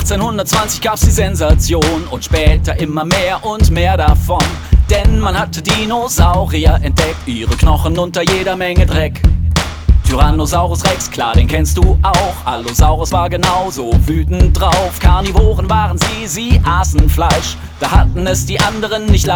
1820 gab's die Sensation und später immer mehr und mehr davon. Denn man hatte Dinosaurier entdeckt, ihre Knochen unter jeder Menge Dreck. Tyrannosaurus Rex, klar, den kennst du auch. Allosaurus war genauso wütend drauf. Karnivoren waren sie aßen Fleisch. Da hatten es die anderen nicht